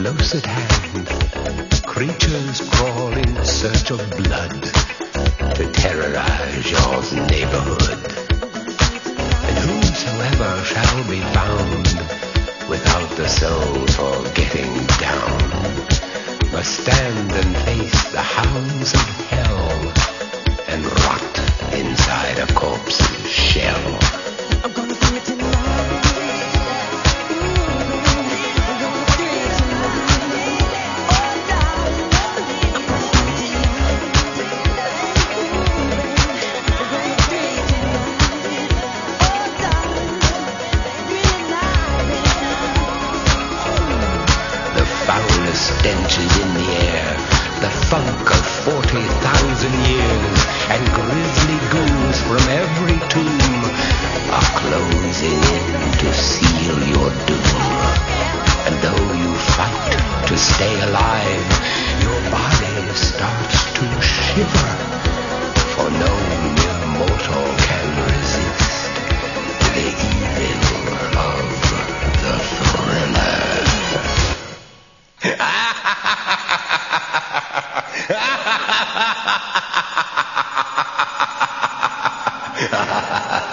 close at hand, creatures crawl in search of blood to terrorize your neighborhood. And whosoever shall be found without the soul for getting down must stand and face the hounds of hell and rot inside a corpse's shell. I'm gonna bring it to life. Stench is in the air, the funk of 40,000 years, and grisly ghouls from every tomb are closing in to seal your doom. And though you fight to stay alive, your body starts to shiver, for no mere mortal can resist the evil of the thriller. Ha ha ha ha!